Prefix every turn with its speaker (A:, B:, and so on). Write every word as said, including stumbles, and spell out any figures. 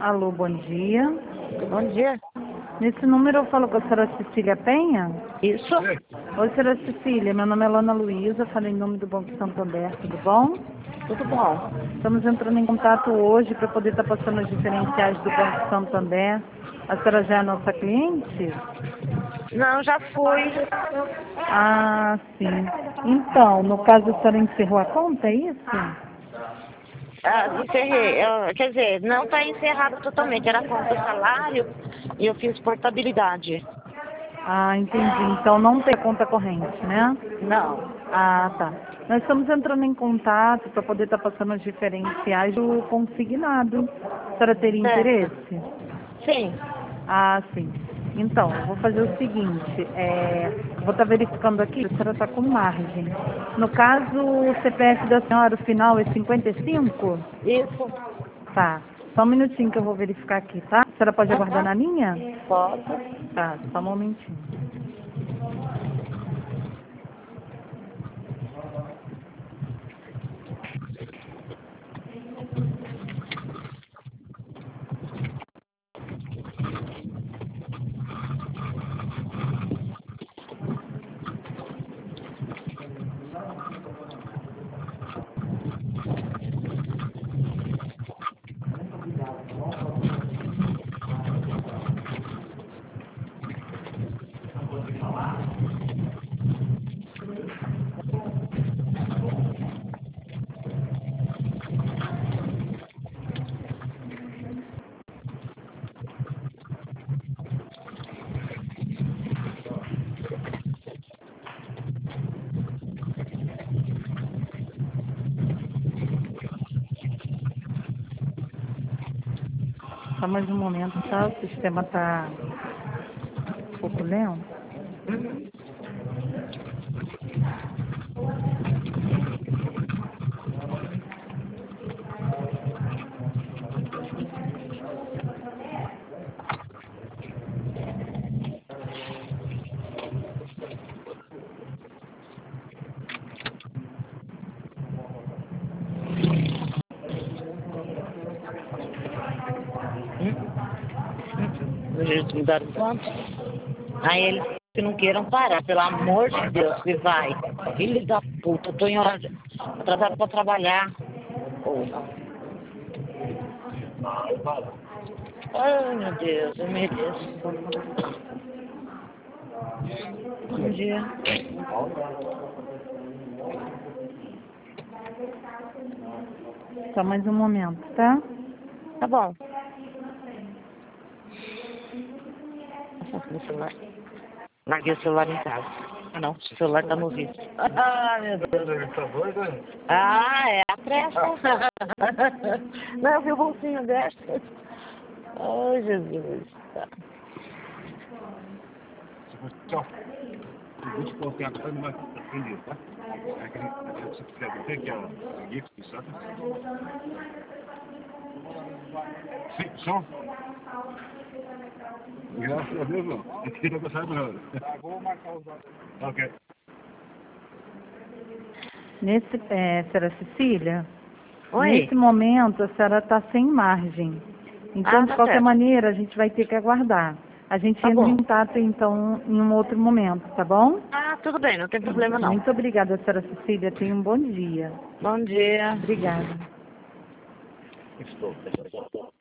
A: Alô, bom dia.
B: Bom dia.
A: Nesse número eu falo com a senhora Cecília Penha?
B: Isso?
A: Oi, senhora Cecília, meu nome é Lana Luísa, falei em nome do Banco Santander, tudo bom?
B: Tudo bom.
A: Estamos entrando em contato hoje para poder estar passando os diferenciais do Banco Santander. A senhora já é nossa cliente?
B: Não, já fui.
A: Ah, sim. Então, no caso a senhora encerrou a conta, é isso?
B: Ah, encerrei. Eu- quer dizer, não está encerrado totalmente. Era conta salário e eu fiz portabilidade.
A: Ah, entendi. Então não tem conta corrente, né?
B: Não.
A: Ah, tá. Nós estamos entrando em contato para poder estar passando os diferenciais do consignado. A senhora teria
B: Certo.
A: interesse?
B: Sim.
A: Ah, sim. Então, eu vou fazer o seguinte, é, vou estar verificando aqui, a senhora está com margem. No caso, o C P F da senhora, o final é cinquenta e cinco?
B: Isso.
A: Tá. Só um minutinho que eu vou verificar aqui, tá? A senhora pode aguardar
B: Aham.
A: na linha?
B: Pode.
A: Tá, só um momentinho. Só mais um momento, tá? O sistema tá um pouco lento.
B: Uhum. Eles me deram quanto? Aí eles que não queiram parar, pelo amor de Deus, que vai. Filho da puta, eu tô em hora de- atrasado pra trabalhar. Porra. Ai, meu Deus, eu mereço. Bom dia.
A: Só mais um momento, tá?
B: Tá bom. Meu celular. Larguei o celular em casa. Ah, não, o celular tá no vídeo. Ah, meu Deus. Ah, é a pressa. Não, eu vi o bolsinho dessa. Ai, Jesus. Tá.
C: Tchau. Eu vou te colocar agora não vai atender, tá? É aquele, aquele que você quiser ver, que é o Geeks, sabe? Sim, som? Graças a Deus, não. Aqui não gostava nada. Vou marcar os dados. Ok.
A: Nesse, é, senhora Cecília,
B: Oi.
A: nesse momento a senhora está sem margem. Então,
B: Ah,
A: de
B: tá
A: qualquer
B: certo.
A: maneira, a gente vai ter que aguardar. A gente
B: Tá
A: entra
B: bom.
A: em contato, então, em um outro momento, tá bom?
B: Ah, tudo bem, não tem problema não.
A: Muito obrigada, senhora Cecília. Tenha um bom dia.
B: Bom dia.
A: Obrigada.
C: Estou.